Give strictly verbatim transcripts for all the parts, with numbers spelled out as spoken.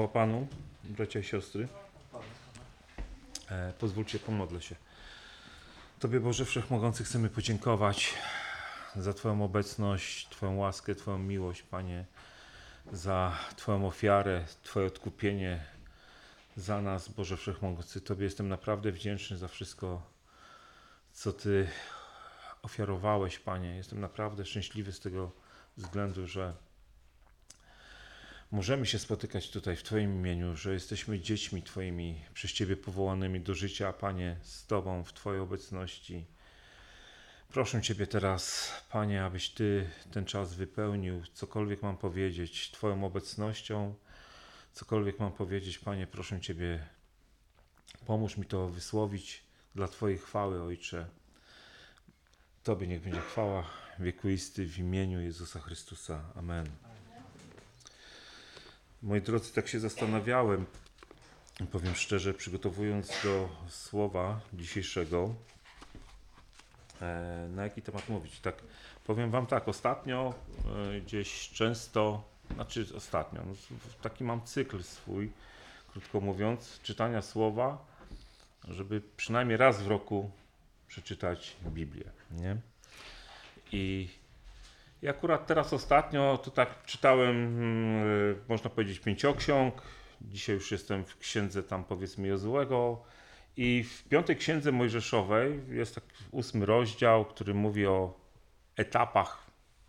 Panu, bracia i siostry. E, pozwólcie, pomodlę się. Tobie, Boże Wszechmogący, chcemy podziękować za Twoją obecność, Twoją łaskę, Twoją miłość, Panie, za Twoją ofiarę, Twoje odkupienie za nas, Boże Wszechmogący. Tobie jestem naprawdę wdzięczny za wszystko, co Ty ofiarowałeś, Panie. Jestem naprawdę szczęśliwy z tego względu, że możemy się spotykać tutaj w Twoim imieniu, że jesteśmy dziećmi Twoimi, przez Ciebie powołanymi do życia, Panie, z Tobą, w Twojej obecności. Proszę Ciebie teraz, Panie, abyś Ty ten czas wypełnił, cokolwiek mam powiedzieć, Twoją obecnością, cokolwiek mam powiedzieć, Panie, proszę Ciebie, pomóż mi to wysłowić dla Twojej chwały, Ojcze. Tobie niech będzie chwała wiekuisty w imieniu Jezusa Chrystusa. Amen. Moi drodzy, tak się zastanawiałem, powiem szczerze, przygotowując do słowa dzisiejszego, na jaki temat mówić. Tak, powiem wam tak, ostatnio gdzieś często, znaczy ostatnio, no, taki mam cykl swój, krótko mówiąc, czytania słowa, żeby przynajmniej raz w roku przeczytać Biblię, nie? I I akurat teraz ostatnio to tak czytałem, można powiedzieć, pięcioksiąg. Dzisiaj już jestem w księdze tam, powiedzmy, Jozułego. I w piątej księdze mojżeszowej jest tak ósmy rozdział, który mówi o etapach,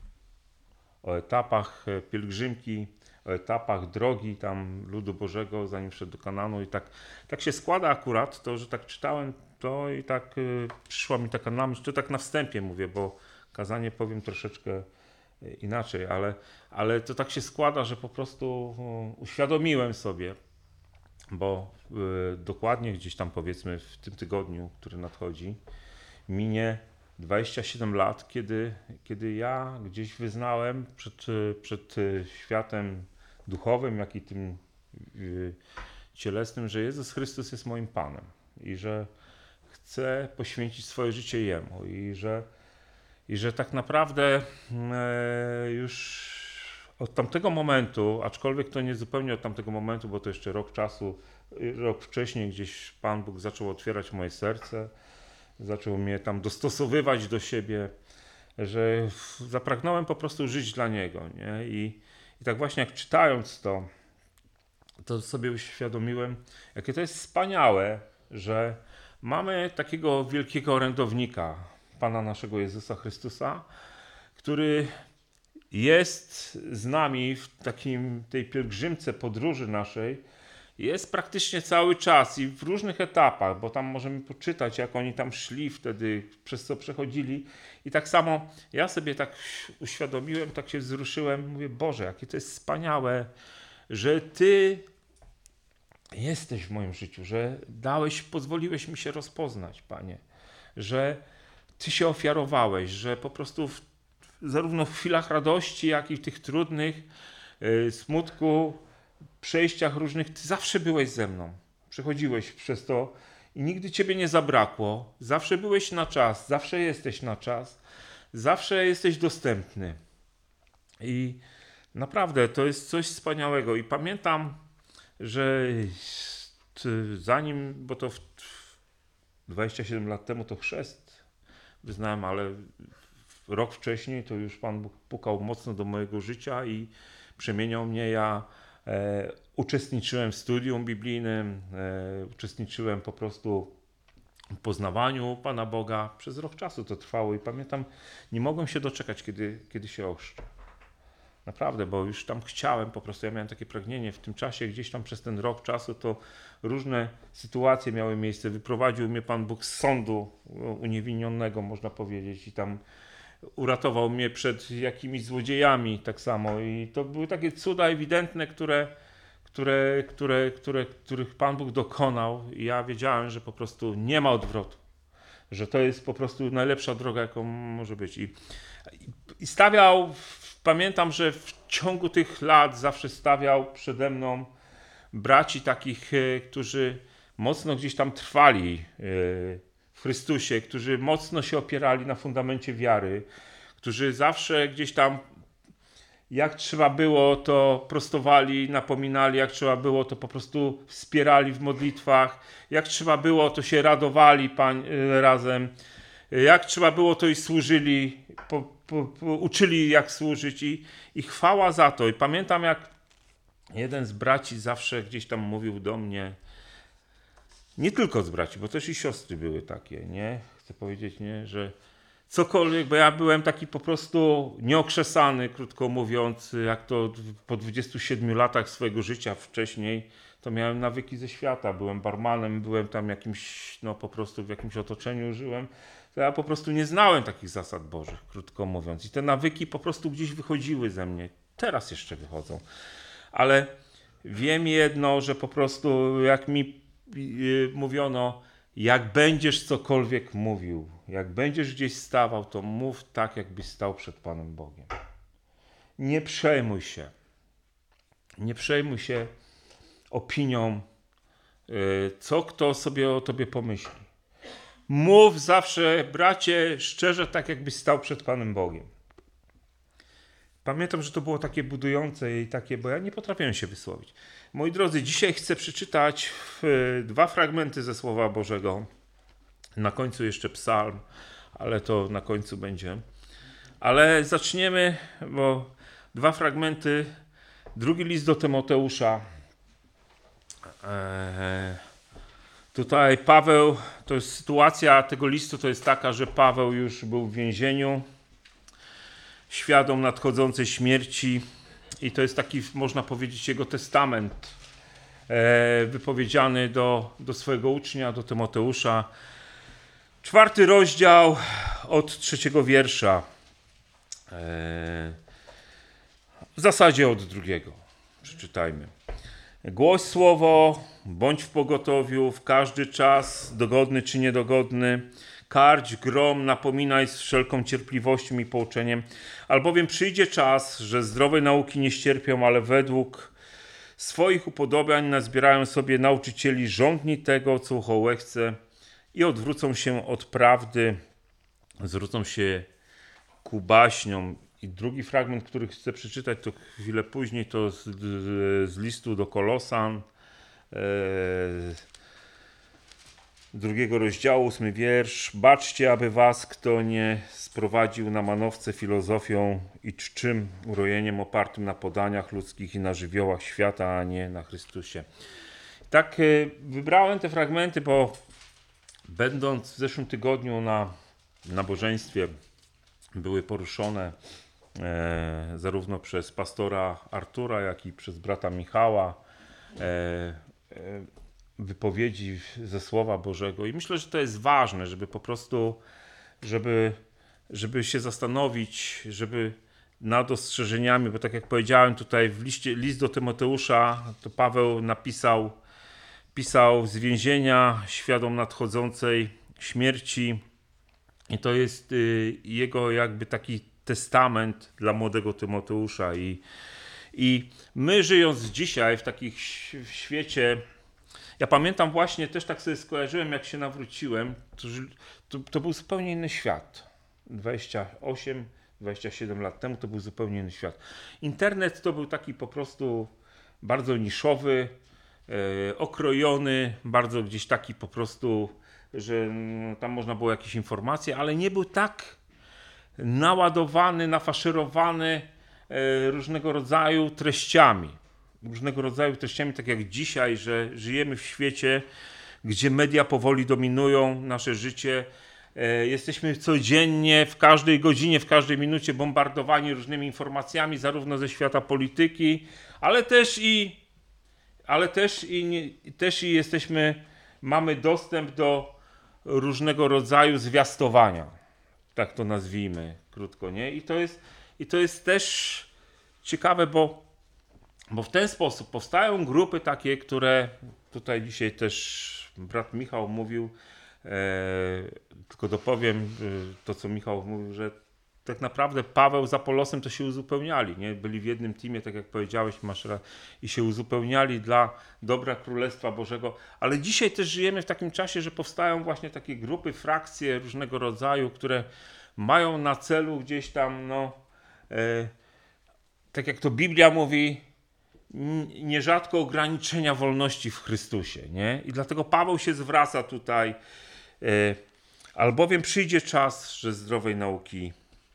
o etapach pielgrzymki, o etapach drogi tam ludu Bożego, zanim wszedł do Kananu. I tak, tak się składa akurat to, że tak czytałem to i tak y, przyszła mi taka na myśl, to tak na wstępie mówię, bo kazanie powiem troszeczkę inaczej, ale, ale to tak się składa, że po prostu uświadomiłem sobie, bo y, dokładnie gdzieś tam, powiedzmy, w tym tygodniu, który nadchodzi, minie dwadzieścia siedem lat, kiedy, kiedy ja gdzieś wyznałem przed, przed światem duchowym, jak i tym y, cielesnym, że Jezus Chrystus jest moim Panem i że chcę poświęcić swoje życie Jemu i że I że tak naprawdę e, już od tamtego momentu, aczkolwiek to nie zupełnie od tamtego momentu, bo to jeszcze rok czasu, rok wcześniej gdzieś Pan Bóg zaczął otwierać moje serce, zaczął mnie tam dostosowywać do siebie, że zapragnąłem po prostu żyć dla Niego, nie? I, i tak właśnie jak czytając to, to sobie uświadomiłem, jakie to jest wspaniałe, że mamy takiego wielkiego orędownika, Pana naszego Jezusa Chrystusa, który jest z nami w takim, tej pielgrzymce, podróży naszej, jest praktycznie cały czas i w różnych etapach, bo tam możemy poczytać, jak oni tam szli wtedy, przez co przechodzili. I tak samo ja sobie tak uświadomiłem, tak się wzruszyłem, mówię, Boże, jakie to jest wspaniałe, że Ty jesteś w moim życiu, że dałeś, pozwoliłeś mi się rozpoznać, Panie, że Ty się ofiarowałeś, że po prostu w, zarówno w chwilach radości, jak i w tych trudnych, yy, smutku, przejściach różnych, Ty zawsze byłeś ze mną. Przechodziłeś przez to i nigdy Ciebie nie zabrakło. Zawsze byłeś na czas, zawsze jesteś na czas, zawsze jesteś dostępny. I naprawdę to jest coś wspaniałego. I pamiętam, że zanim, bo to w dwadzieścia siedem lat temu to chrzest wyznałem, ale rok wcześniej to już Pan Bóg pukał mocno do mojego życia i przemieniał mnie. Ja e, uczestniczyłem w studium biblijnym, e, uczestniczyłem po prostu w poznawaniu Pana Boga. Przez rok czasu to trwało i pamiętam, nie mogłem się doczekać, kiedy, kiedy się ochrzczę. Naprawdę, bo już tam chciałem, po prostu ja miałem takie pragnienie w tym czasie, gdzieś tam przez ten rok czasu, to różne sytuacje miały miejsce. Wyprowadził mnie Pan Bóg z sądu uniewinionego, można powiedzieć, i tam uratował mnie przed jakimiś złodziejami tak samo. I to były takie cuda ewidentne, które, które, które, które, których Pan Bóg dokonał. I ja wiedziałem, że po prostu nie ma odwrotu, że to jest po prostu najlepsza droga, jaką może być. I, i stawiał... Pamiętam, że w ciągu tych lat zawsze stawiał przede mną braci takich, którzy mocno gdzieś tam trwali w Chrystusie, którzy mocno się opierali na fundamencie wiary, którzy zawsze gdzieś tam Jak trzeba było, to prostowali, napominali, jak trzeba było, to po prostu wspierali w modlitwach, jak trzeba było, to się radowali pań, razem, jak trzeba było, to i służyli, po, po, po, uczyli jak służyć i, i chwała za to. I pamiętam, jak jeden z braci zawsze gdzieś tam mówił do mnie, nie tylko z braci, bo też i siostry były takie, nie? Chcę powiedzieć, nie, że cokolwiek, bo ja byłem taki po prostu nieokrzesany, krótko mówiąc, jak to po dwudziestu siedmiu latach swojego życia wcześniej, to miałem nawyki ze świata, byłem barmanem, byłem tam jakimś, no po prostu w jakimś otoczeniu żyłem, to ja po prostu nie znałem takich zasad Bożych, krótko mówiąc. I te nawyki po prostu gdzieś wychodziły ze mnie, teraz jeszcze wychodzą. Ale wiem jedno, że po prostu jak mi yy, mówiono, jak będziesz cokolwiek mówił, jak będziesz gdzieś stawał, to mów tak, jakbyś stał przed Panem Bogiem. Nie przejmuj się. Nie przejmuj się opinią, co kto sobie o tobie pomyśli. Mów zawsze, bracie, szczerze, tak jakbyś stał przed Panem Bogiem. Pamiętam, że to było takie budujące i takie, bo ja nie potrafiłem się wysłowić. Moi drodzy, dzisiaj chcę przeczytać dwa fragmenty ze Słowa Bożego. Na końcu jeszcze psalm, ale to na końcu będzie. Ale zaczniemy, bo dwa fragmenty. Drugi list do Tymoteusza. Eee, tutaj Paweł, to jest sytuacja tego listu, to jest taka, że Paweł już był w więzieniu, świadom nadchodzącej śmierci i to jest taki, można powiedzieć, jego testament e, wypowiedziany do, do swojego ucznia, do Tymoteusza. Czwarty rozdział od trzeciego wiersza. E, w zasadzie od drugiego. Przeczytajmy. Głoś słowo, bądź w pogotowiu, w każdy czas, dogodny czy niedogodny. Karć, grom, napominaj z wszelką cierpliwością i pouczeniem, albowiem przyjdzie czas, że zdrowej nauki nie ścierpią, ale według swoich upodobań nazbierają sobie nauczycieli żądni tego, co ucho łechce i odwrócą się od prawdy, zwrócą się ku baśniom. I drugi fragment, który chcę przeczytać, to chwilę później, to z, z, z listu do Kolosan, e, drugiego rozdziału, ósmy wiersz. Baczcie, aby was kto nie sprowadził na manowce filozofią i czczym urojeniem opartym na podaniach ludzkich i na żywiołach świata, a nie na Chrystusie. Tak wybrałem te fragmenty, bo będąc w zeszłym tygodniu na nabożeństwie były poruszone e, zarówno przez pastora Artura, jak i przez brata Michała e, e, wypowiedzi ze Słowa Bożego i myślę, że to jest ważne, żeby po prostu, żeby, żeby się zastanowić, żeby nad ostrzeżeniami, bo tak jak powiedziałem tutaj w liście, list do Tymoteusza, to Paweł napisał, pisał z więzienia, świadom nadchodzącej śmierci i to jest y, jego jakby taki testament dla młodego Tymoteusza i, i my żyjąc dzisiaj w takim w świecie. Ja pamiętam właśnie, też tak sobie skojarzyłem, jak się nawróciłem, to, to, to był zupełnie inny świat. dwadzieścia osiem, dwadzieścia siedem lat temu to był zupełnie inny świat. Internet to był taki po prostu bardzo niszowy, e, okrojony, bardzo gdzieś taki po prostu, że no, tam można było jakieś informacje, ale nie był tak naładowany, nafaszerowany e, różnego rodzaju treściami. różnego rodzaju treściami, tak jak dzisiaj, że żyjemy w świecie, gdzie media powoli dominują nasze życie. E, jesteśmy codziennie, w każdej godzinie, w każdej minucie bombardowani różnymi informacjami, zarówno ze świata polityki, ale też i, ale też i, nie, też i jesteśmy, mamy dostęp do różnego rodzaju zwiastowania. Tak to nazwijmy krótko, nie? I to jest, i to jest też ciekawe, bo Bo w ten sposób powstają grupy takie, które tutaj dzisiaj też brat Michał mówił, e, tylko dopowiem e, to, co Michał mówił, że tak naprawdę Paweł z Apolosem to się uzupełniali, nie? Byli w jednym teamie, tak jak powiedziałeś, masz ra- i się uzupełniali dla dobra Królestwa Bożego, ale dzisiaj też żyjemy w takim czasie, że powstają właśnie takie grupy, frakcje różnego rodzaju, które mają na celu gdzieś tam, no, e, tak jak to Biblia mówi, nierzadko ograniczenia wolności w Chrystusie, nie? I dlatego Paweł się zwraca tutaj, e, albowiem przyjdzie czas, że zdrowej nauki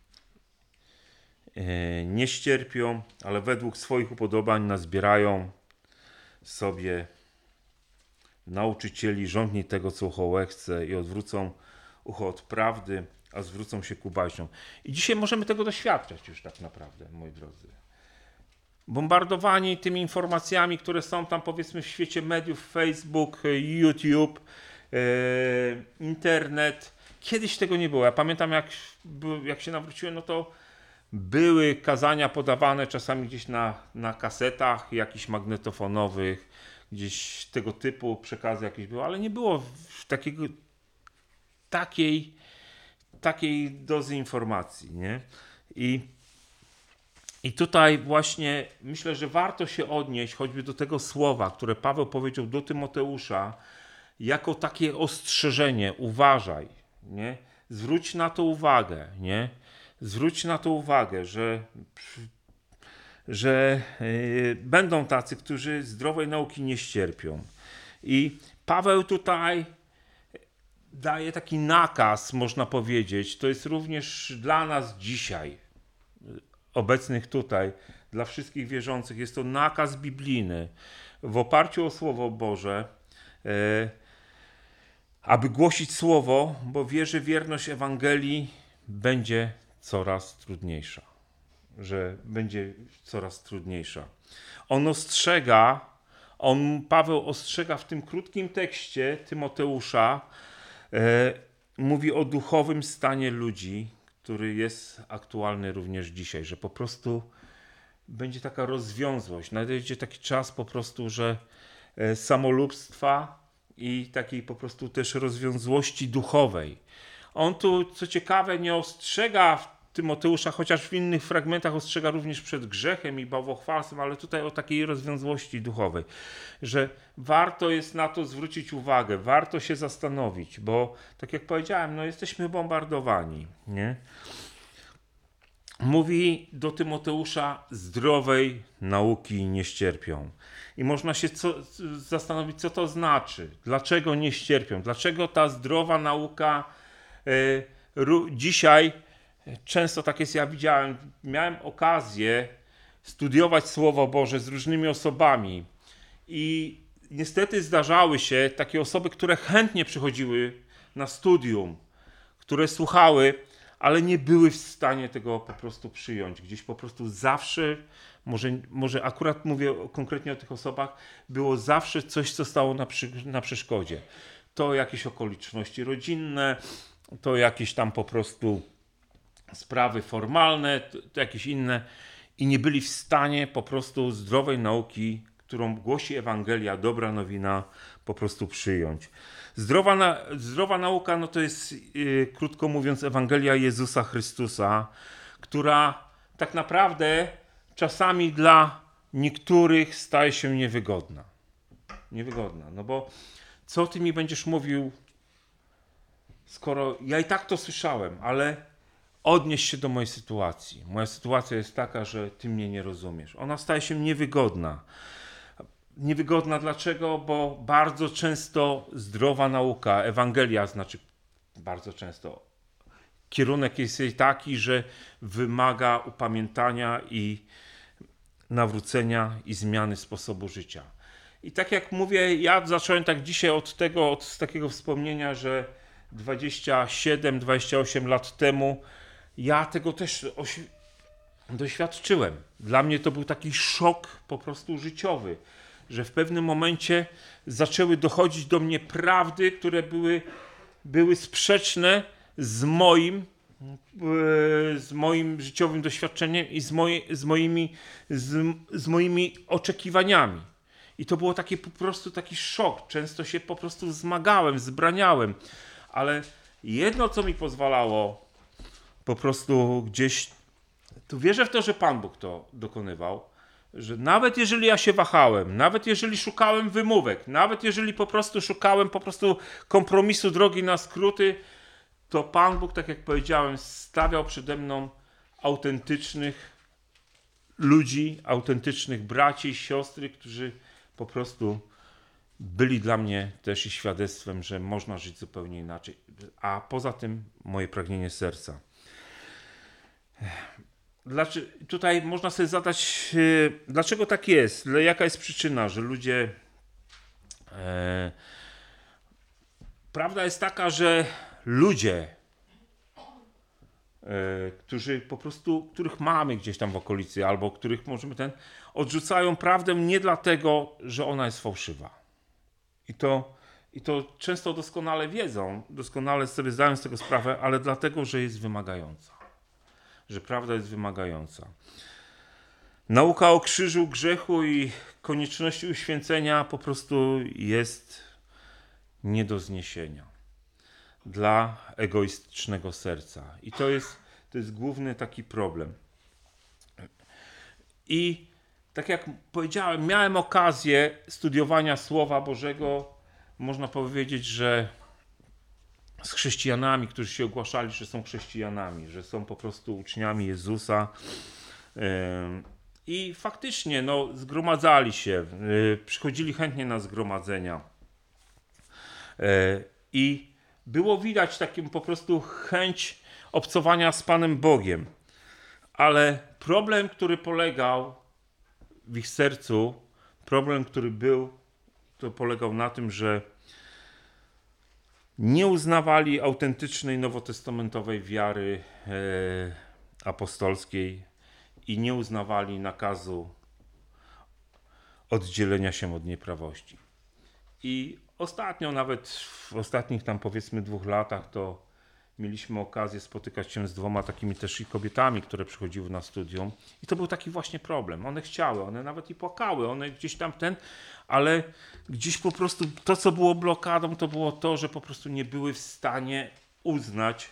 e, nie ścierpią, ale według swoich upodobań nazbierają sobie nauczycieli, żądni tego, co ucho łechce i odwrócą ucho od prawdy, a zwrócą się ku baśniom. I dzisiaj możemy tego doświadczać już tak naprawdę, moi drodzy. Bombardowani tymi informacjami, które są tam powiedzmy w świecie mediów, Facebook, YouTube, e, internet. Kiedyś tego nie było. Ja pamiętam jak, jak się nawróciłem, no to były kazania podawane czasami gdzieś na, na kasetach jakichś magnetofonowych, gdzieś tego typu przekazy jakieś były, ale nie było takiego, takiej, takiej dozy informacji, nie? I I tutaj właśnie myślę, że warto się odnieść choćby do tego słowa, które Paweł powiedział do Tymoteusza, jako takie ostrzeżenie, uważaj, nie? Zwróć na to uwagę, nie? Zwróć na to uwagę, że, że yy, będą tacy, którzy zdrowej nauki nie ścierpią. I Paweł tutaj daje taki nakaz, można powiedzieć, to jest również dla nas dzisiaj, obecnych tutaj, dla wszystkich wierzących, jest to nakaz biblijny w oparciu o Słowo Boże, e, aby głosić Słowo, bo wie, że wierność Ewangelii będzie coraz trudniejsza. Że będzie coraz trudniejsza. On ostrzega, on, Paweł ostrzega w tym krótkim tekście Tymoteusza, e, mówi o duchowym stanie ludzi, który jest aktualny również dzisiaj, że po prostu będzie taka rozwiązłość, nadejdzie taki czas po prostu, że samolubstwa i takiej po prostu też rozwiązłości duchowej. On tu, co ciekawe, nie ostrzega Tymoteusza, chociaż w innych fragmentach ostrzega również przed grzechem i bałwochwalstwem, ale tutaj o takiej rozwiązłości duchowej, że warto jest na to zwrócić uwagę, warto się zastanowić, bo tak jak powiedziałem, no jesteśmy bombardowani, nie? Mówi do Tymoteusza, zdrowej nauki nie ścierpią. I można się co, zastanowić, co to znaczy, dlaczego nie ścierpią, dlaczego ta zdrowa nauka y, ru, dzisiaj często tak jest, ja widziałem, miałem okazję studiować Słowo Boże z różnymi osobami i niestety zdarzały się takie osoby, które chętnie przychodziły na studium, które słuchały, ale nie były w stanie tego po prostu przyjąć. Gdzieś po prostu zawsze, może, może akurat mówię konkretnie o tych osobach, było zawsze coś, co stało na, przy, na przeszkodzie. To jakieś okoliczności rodzinne, to jakieś tam po prostu sprawy formalne, to, to jakieś inne i nie byli w stanie po prostu zdrowej nauki, którą głosi Ewangelia, dobra nowina, po prostu przyjąć. Zdrowa, na, zdrowa nauka, no to jest, yy, krótko mówiąc, Ewangelia Jezusa Chrystusa, która tak naprawdę czasami dla niektórych staje się niewygodna. Niewygodna, no bo co ty mi będziesz mówił, skoro ja i tak to słyszałem, ale odnieś się do mojej sytuacji. Moja sytuacja jest taka, że ty mnie nie rozumiesz. Ona staje się niewygodna. Niewygodna dlaczego? Bo bardzo często zdrowa nauka, Ewangelia znaczy bardzo często, kierunek jest jej taki, że wymaga upamiętania i nawrócenia i zmiany sposobu życia. I tak jak mówię, ja zacząłem tak dzisiaj od tego, od takiego wspomnienia, że dwadzieścia siedem dwadzieścia osiem lat temu ja tego też doświadczyłem. Dla mnie to był taki szok po prostu życiowy, że w pewnym momencie zaczęły dochodzić do mnie prawdy, które były, były sprzeczne z moim, z moim życiowym doświadczeniem i z, moje, z, moimi, z, z moimi oczekiwaniami. I to było taki po prostu taki szok. Często się po prostu zmagałem, zbraniałem. Ale jedno, co mi pozwalało po prostu gdzieś, tu wierzę w to, że Pan Bóg to dokonywał, że nawet jeżeli ja się wahałem, nawet jeżeli szukałem wymówek, nawet jeżeli po prostu szukałem po prostu kompromisu, drogi na skróty, to Pan Bóg, tak jak powiedziałem, stawiał przede mną autentycznych ludzi, autentycznych braci i siostry, którzy po prostu byli dla mnie też i świadectwem, że można żyć zupełnie inaczej. A poza tym moje pragnienie serca. Dlaczego, tutaj można sobie zadać, dlaczego tak jest? Jaka jest przyczyna, że ludzie... E, prawda jest taka, że ludzie, e, którzy po prostu, których mamy gdzieś tam w okolicy, albo których możemy ten, odrzucają prawdę nie dlatego, że ona jest fałszywa. I to, i to często doskonale wiedzą, doskonale sobie zdają z tego sprawę, ale dlatego, że jest wymagająca. Że prawda jest wymagająca. Nauka o krzyżu, grzechu i konieczności uświęcenia po prostu jest nie do zniesienia dla egoistycznego serca. I to jest, to jest główny taki problem. I tak jak powiedziałem, miałem okazję studiowania Słowa Bożego, można powiedzieć, że z chrześcijanami, którzy się ogłaszali, że są chrześcijanami, że są po prostu uczniami Jezusa. I faktycznie no, zgromadzali się, przychodzili chętnie na zgromadzenia. I było widać taką po prostu chęć obcowania z Panem Bogiem. Ale problem, który polegał w ich sercu, problem, który był, to polegał na tym, że nie uznawali autentycznej nowotestamentowej wiary e, apostolskiej i nie uznawali nakazu oddzielenia się od nieprawości. I ostatnio, nawet w ostatnich tam powiedzmy dwóch latach, to mieliśmy okazję spotykać się z dwoma takimi też i kobietami, które przychodziły na studium. I to był taki właśnie problem. One chciały, one nawet i płakały, one gdzieś tam ten, ale gdzieś po prostu to, co było blokadą, to było to, że po prostu nie były w stanie uznać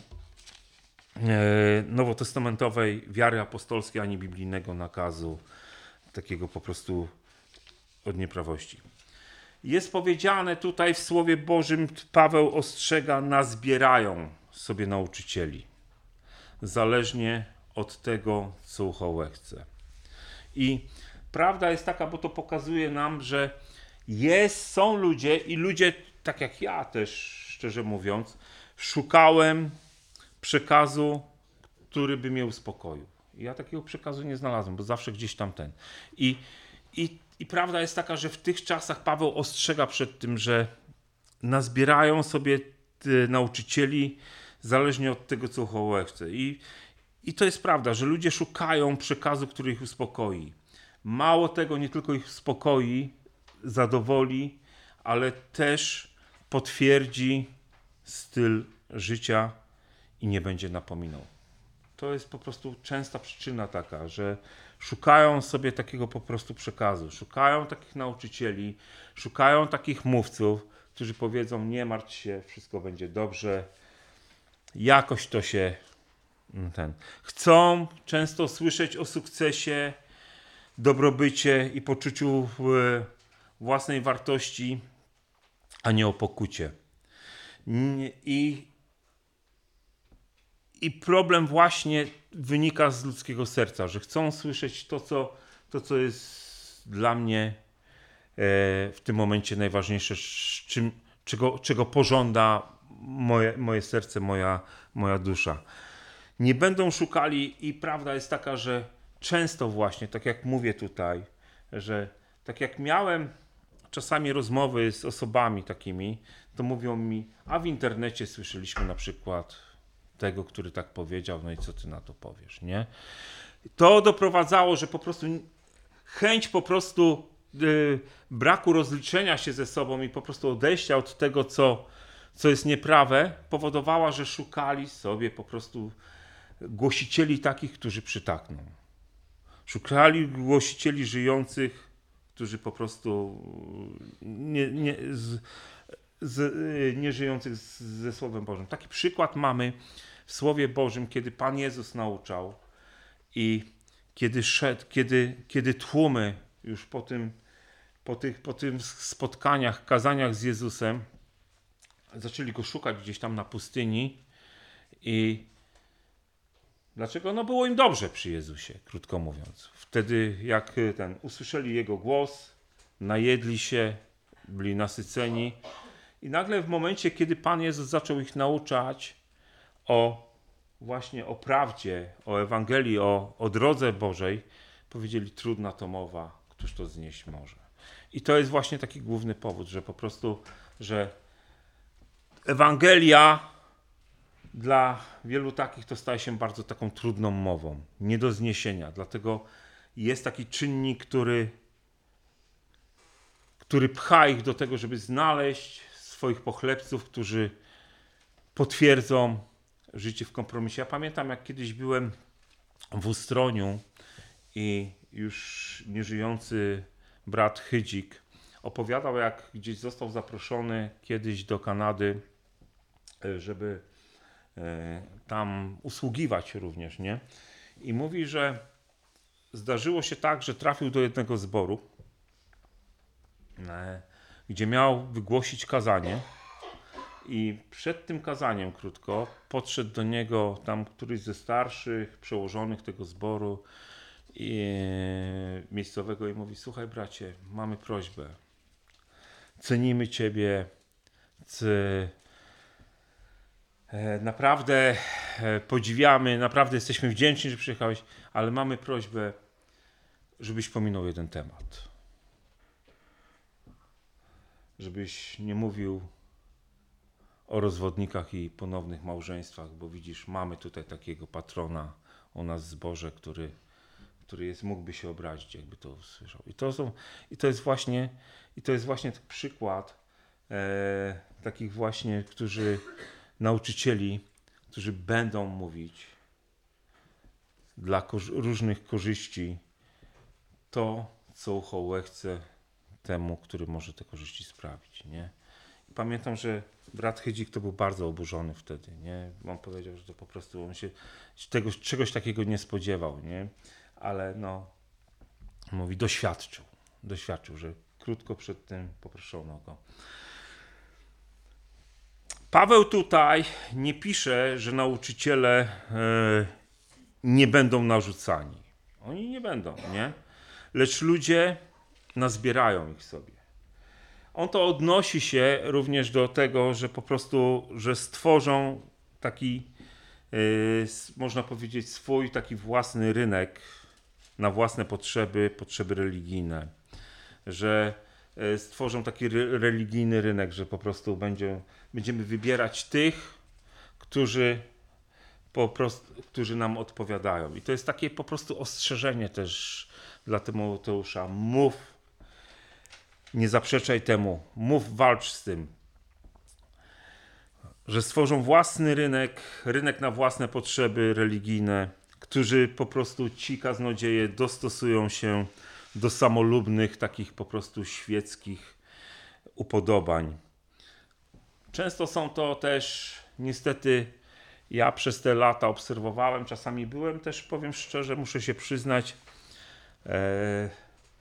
e, nowotestamentowej wiary apostolskiej ani biblijnego nakazu takiego po prostu od nieprawości. Jest powiedziane tutaj w Słowie Bożym, Paweł ostrzega, nazbierają sobie nauczycieli. Zależnie od tego, co ucho łechce. I prawda jest taka, bo to pokazuje nam, że jest, są ludzie i ludzie, tak jak ja też, szczerze mówiąc, szukałem przekazu, który by mnie uspokoił. I ja takiego przekazu nie znalazłem, bo zawsze gdzieś tam ten. I, i I prawda jest taka, że w tych czasach Paweł ostrzega przed tym, że nazbierają sobie nauczycieli zależnie od tego, co ucho łechce. I, I to jest prawda, że ludzie szukają przekazu, który ich uspokoi. Mało tego, nie tylko ich uspokoi, zadowoli, ale też potwierdzi styl życia i nie będzie napominał. To jest po prostu częsta przyczyna taka, że szukają sobie takiego po prostu przekazu, szukają takich nauczycieli, szukają takich mówców, którzy powiedzą: nie martw się, wszystko będzie dobrze, jakoś to się ten. Chcą często słyszeć o sukcesie, dobrobycie i poczuciu własnej wartości, a nie o pokucie. I I problem właśnie wynika z ludzkiego serca, że chcą słyszeć to, co, to, co jest dla mnie e, w tym momencie najważniejsze, czym, czego, czego pożąda moje, moje serce, moja, moja dusza. Nie będą szukali i prawda jest taka, że często właśnie, tak jak mówię tutaj, że tak jak miałem czasami rozmowy z osobami takimi, to mówią mi, a w internecie słyszeliśmy na przykład tego, który tak powiedział, no i co ty na to powiesz, nie? To doprowadzało, że po prostu chęć po prostu yy, braku rozliczenia się ze sobą i po prostu odejścia od tego, co, co jest nieprawe, powodowała, że szukali sobie po prostu głosicieli takich, którzy przytakną. Szukali głosicieli żyjących, którzy po prostu nie, nie, z, z, nie żyjących z, ze Słowem Bożym. Taki przykład mamy w Słowie Bożym, kiedy Pan Jezus nauczał i kiedy szedł, kiedy, kiedy tłumy już po tym, po tych, po tych spotkaniach, kazaniach z Jezusem zaczęli Go szukać gdzieś tam na pustyni i Dlaczego? No było im dobrze przy Jezusie, krótko mówiąc. Wtedy jak ten usłyszeli Jego głos, najedli się, byli nasyceni i nagle w momencie, kiedy Pan Jezus zaczął ich nauczać o właśnie o prawdzie, o Ewangelii, o, o drodze Bożej, powiedzieli: trudna to mowa, któż to znieść może. I to jest właśnie taki główny powód, że po prostu, że Ewangelia dla wielu takich to staje się bardzo taką trudną mową, nie do zniesienia. Dlatego jest taki czynnik, który, który pcha ich do tego, żeby znaleźć swoich pochlebców, którzy potwierdzą życie w kompromisie. Ja pamiętam, jak kiedyś byłem w Ustroniu i już nieżyjący brat Chydzik opowiadał, jak gdzieś został zaproszony kiedyś do Kanady, żeby tam usługiwać również, nie? I mówi, że zdarzyło się tak, że trafił do jednego zboru, gdzie miał wygłosić kazanie i przed tym kazaniem, krótko, podszedł do niego tam któryś ze starszych przełożonych tego zboru i miejscowego i mówi: słuchaj bracie, mamy prośbę, cenimy Ciebie, c... naprawdę podziwiamy, naprawdę jesteśmy wdzięczni, że przyjechałeś, ale mamy prośbę, żebyś pominął jeden temat. Żebyś nie mówił o rozwodnikach i ponownych małżeństwach, bo widzisz, mamy tutaj takiego patrona u nas w zborze, który, który jest, mógłby się obrazić, jakby to usłyszał. I to są, i to jest właśnie, i to jest właśnie taki przykład e, takich właśnie, którzy nauczycieli, którzy będą mówić dla korzy- różnych korzyści to, co ucho łechce temu, który może te korzyści sprawić, nie? I pamiętam, że brat Chydzik to był bardzo oburzony wtedy, nie? On powiedział, że to po prostu on się tego, czegoś takiego nie spodziewał, nie? Ale no, mówi, doświadczył, doświadczył, że krótko przed tym poproszono go. Paweł tutaj nie pisze, że nauczyciele e, nie będą narzucani. Oni nie będą, nie? Lecz ludzie nazbierają ich sobie. On to odnosi się również do tego, że po prostu, że stworzą taki, e, można powiedzieć, swój taki własny rynek na własne potrzeby, potrzeby religijne. Że stworzą taki re- religijny rynek, że po prostu będzie, będziemy wybierać tych, którzy po prostu, którzy nam odpowiadają. I to jest takie po prostu ostrzeżenie też dla Tymoteusza. Mów, nie zaprzeczaj temu, mów, walcz z tym. Że stworzą własny rynek, rynek na własne potrzeby religijne, którzy po prostu ci kaznodzieje dostosują się do samolubnych, takich po prostu świeckich upodobań. Często są to też, niestety, ja przez te lata obserwowałem, czasami byłem też, powiem szczerze, muszę się przyznać, e,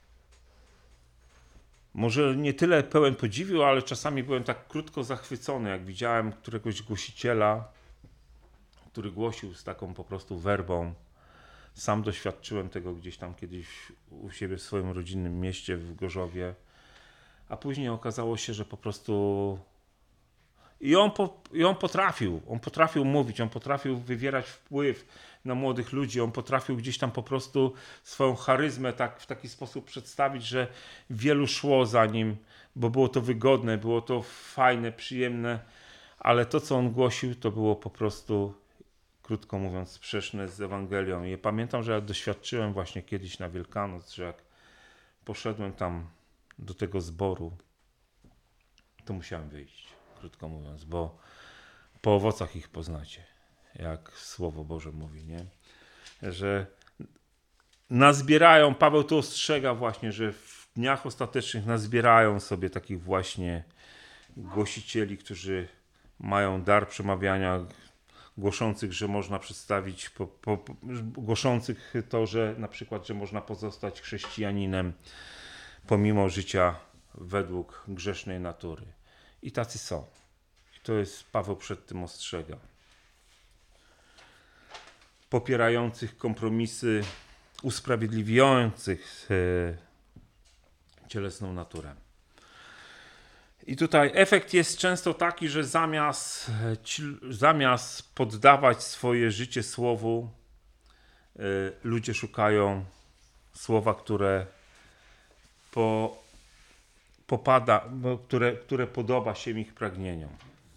może nie tyle pełen podziwu, ale czasami byłem tak krótko zachwycony, jak widziałem któregoś głosiciela, który głosił z taką po prostu werbą. Sam doświadczyłem tego gdzieś tam kiedyś u siebie w swoim rodzinnym mieście w Gorzowie, a później okazało się, że po prostu i on, po, i on potrafił, on potrafił mówić, on potrafił wywierać wpływ na młodych ludzi, on potrafił gdzieś tam po prostu swoją charyzmę tak, w taki sposób przedstawić, że wielu szło za nim, bo było to wygodne, było to fajne, przyjemne, ale to, co on głosił, to było po prostu, krótko mówiąc, sprzeczne z Ewangelią. I pamiętam, że ja doświadczyłem właśnie kiedyś na Wielkanoc, że jak poszedłem tam do tego zboru, to musiałem wyjść, krótko mówiąc, bo po owocach ich poznacie, jak Słowo Boże mówi, nie? Że nazbierają, Paweł tu ostrzega właśnie, że w dniach ostatecznych nazbierają sobie takich właśnie głosicieli, którzy mają dar przemawiania, głoszących, że można przedstawić, po, po, po, głoszących to, że na przykład, że można pozostać chrześcijaninem pomimo życia według grzesznej natury. I tacy są. I to jest, Paweł przed tym ostrzega. popierających kompromisy, usprawiedliwiających e, cielesną naturę. I tutaj efekt jest często taki, że zamiast, zamiast poddawać swoje życie słowu, y, ludzie szukają słowa, które po, popada, które, które podoba się ich pragnieniom.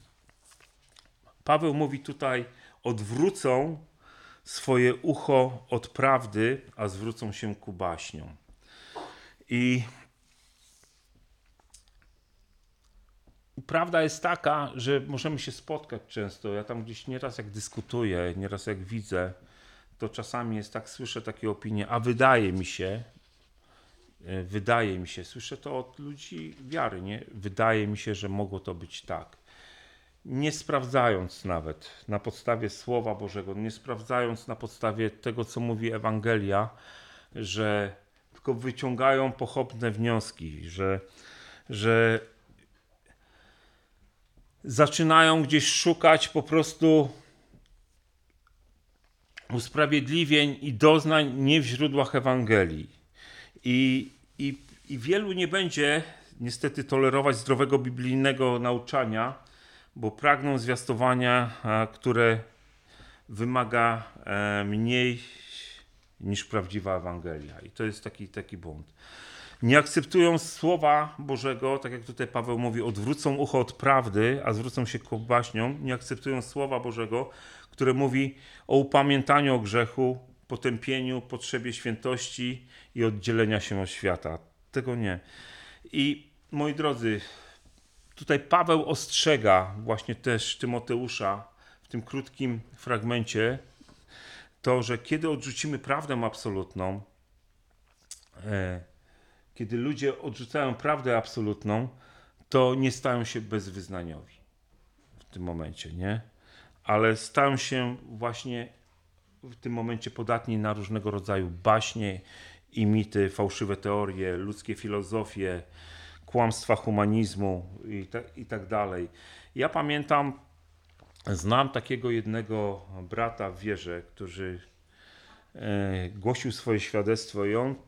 Paweł mówi tutaj, odwrócą swoje ucho od prawdy, a zwrócą się ku baśniom. I prawda jest taka, że możemy się spotkać często. Ja tam gdzieś nieraz jak dyskutuję, nieraz jak widzę, to czasami jest tak, słyszę takie opinie, a wydaje mi się, wydaje mi się, słyszę to od ludzi wiary, nie? Wydaje mi się, że mogło to być tak. Nie sprawdzając nawet na podstawie Słowa Bożego, nie sprawdzając na podstawie tego, co mówi Ewangelia, że tylko wyciągają pochopne wnioski, że, że zaczynają gdzieś szukać po prostu usprawiedliwień i doznań nie w źródłach Ewangelii. I, i, i wielu nie będzie niestety tolerować zdrowego biblijnego nauczania, bo pragną zwiastowania, które wymaga mniej niż prawdziwa Ewangelia. I to jest taki, taki błąd. Nie akceptują Słowa Bożego, tak jak tutaj Paweł mówi, odwrócą ucho od prawdy, a zwrócą się ku baśniom. Nie akceptują Słowa Bożego, które mówi o upamiętaniu o grzechu, potępieniu, potrzebie świętości i oddzielenia się od świata. Tego nie. I moi drodzy, tutaj Paweł ostrzega właśnie też Tymoteusza w tym krótkim fragmencie to, że kiedy odrzucimy prawdę absolutną, e, kiedy ludzie odrzucają prawdę absolutną, to nie stają się bezwyznaniowi w tym momencie, nie? Ale stają się właśnie w tym momencie podatni na różnego rodzaju baśnie i mity, fałszywe teorie, ludzkie filozofie, kłamstwa humanizmu i, ta, i tak dalej. Ja pamiętam, znam takiego jednego brata w wierze, który e, głosił swoje świadectwo i on, e,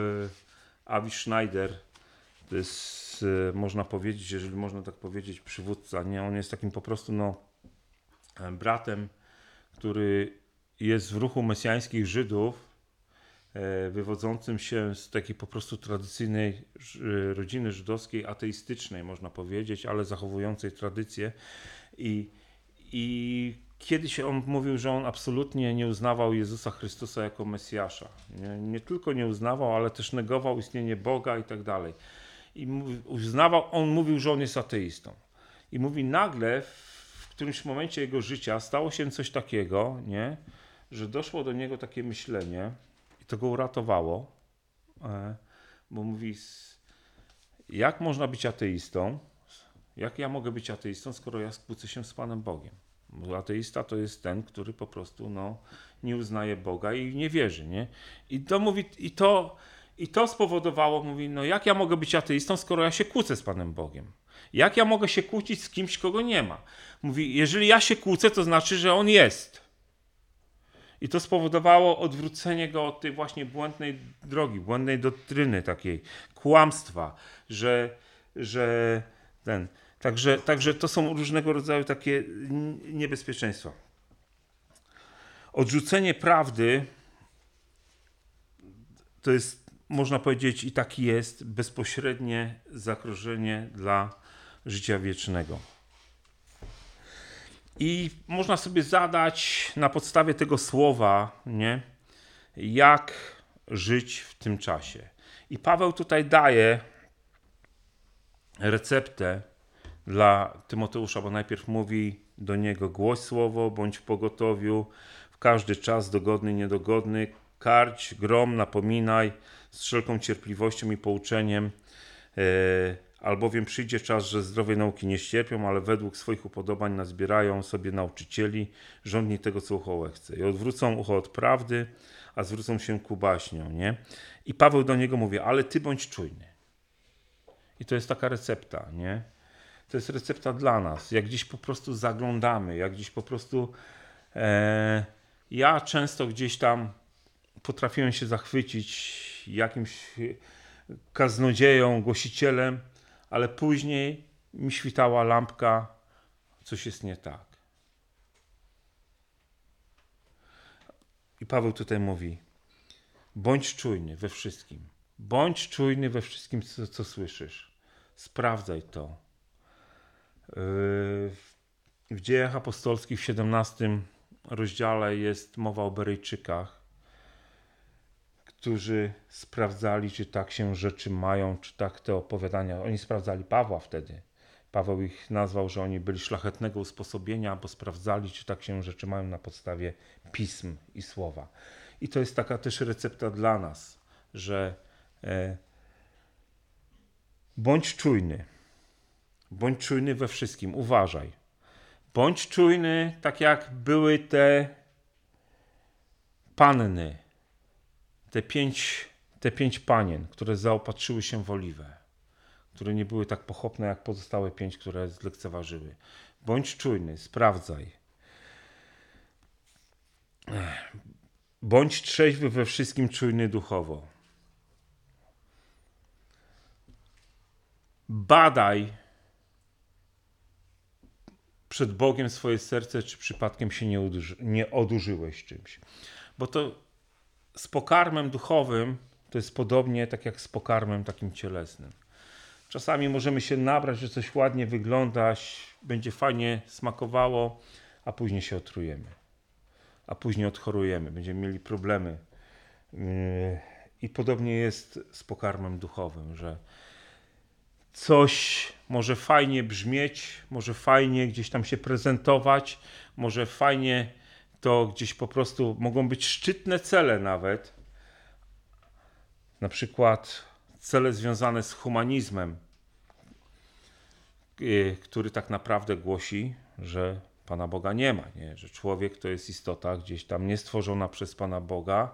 Avi Schneider, to jest, e, można powiedzieć, jeżeli można tak powiedzieć, przywódca, nie? On jest takim po prostu no, bratem, który jest w ruchu mesjańskich Żydów, wywodzącym się z takiej po prostu tradycyjnej rodziny żydowskiej, ateistycznej można powiedzieć, ale zachowującej tradycję. I, i kiedyś on mówił, że on absolutnie nie uznawał Jezusa Chrystusa jako Mesjasza. Nie, nie tylko nie uznawał, ale też negował istnienie Boga i tak dalej. I uznawał, on mówił, że on jest ateistą. I mówi, nagle w którymś momencie jego życia stało się coś takiego, nie, że doszło do niego takie myślenie, to go uratowało, bo mówi, jak można być ateistą, jak ja mogę być ateistą, skoro ja kłócę się z Panem Bogiem. Bo ateista to jest ten, który po prostu no, nie uznaje Boga i nie wierzy, nie? I to mówi, i to, i to spowodowało, mówi, no jak ja mogę być ateistą, skoro ja się kłócę z Panem Bogiem? Jak ja mogę się kłócić z kimś, kogo nie ma? Mówi, jeżeli ja się kłócę, to znaczy, że on jest. I to spowodowało odwrócenie go od tej właśnie błędnej drogi, błędnej doktryny takiej, kłamstwa, że, że ten, także, także to są różnego rodzaju takie niebezpieczeństwa. Odrzucenie prawdy to jest, można powiedzieć, i taki jest, bezpośrednie zagrożenie dla życia wiecznego. I można sobie zadać na podstawie tego słowa, nie, jak żyć w tym czasie. I Paweł tutaj daje receptę dla Tymoteusza, bo najpierw mówi do niego: głoś słowo, bądź w pogotowiu, w każdy czas, dogodny, niedogodny, karć, grom, napominaj z wszelką cierpliwością i pouczeniem, yy, albowiem przyjdzie czas, że zdrowej nauki nie ścierpią, ale według swoich upodobań nazbierają sobie nauczycieli, żądni tego, co ucho łechce. I odwrócą ucho od prawdy, a zwrócą się ku baśniom, nie? I Paweł do niego mówi, ale ty bądź czujny. I to jest taka recepta, nie? To jest recepta dla nas. Jak gdzieś po prostu zaglądamy, jak gdzieś po prostu e, Ja często gdzieś tam potrafiłem się zachwycić jakimś kaznodzieją, głosicielem, ale później mi świtała lampka, coś jest nie tak. I Paweł tutaj mówi, bądź czujny we wszystkim. Bądź czujny we wszystkim, co, co słyszysz. Sprawdzaj to. W Dziejach Apostolskich w siedemnastym rozdziale jest mowa o Beryjczykach, którzy sprawdzali, czy tak się rzeczy mają, czy tak te opowiadania. Oni sprawdzali Pawła wtedy. Paweł ich nazwał, że oni byli szlachetnego usposobienia, bo sprawdzali, czy tak się rzeczy mają na podstawie pism i słowa. I to jest taka też recepta dla nas, że e, bądź czujny. Bądź czujny we wszystkim. Uważaj. Bądź czujny, tak jak były te panny, te pięć, te pięć panien, które zaopatrzyły się w oliwę, które nie były tak pochopne jak pozostałe pięć, które zlekceważyły. Bądź czujny, sprawdzaj. Bądź trzeźwy we wszystkim, czujny duchowo. Badaj przed Bogiem swoje serce, czy przypadkiem się nie, oduży, nie odurzyłeś czymś. Bo to z pokarmem duchowym to jest podobnie tak jak z pokarmem takim cielesnym. Czasami możemy się nabrać, że coś ładnie wygląda, będzie fajnie smakowało, a później się otrujemy. A później odchorujemy, będziemy mieli problemy. I podobnie jest z pokarmem duchowym, że coś może fajnie brzmieć, może fajnie gdzieś tam się prezentować, może fajnie to gdzieś po prostu mogą być szczytne cele nawet. Na przykład cele związane z humanizmem, który tak naprawdę głosi, że Pana Boga nie ma, nie? Że człowiek to jest istota gdzieś tam niestworzona przez Pana Boga,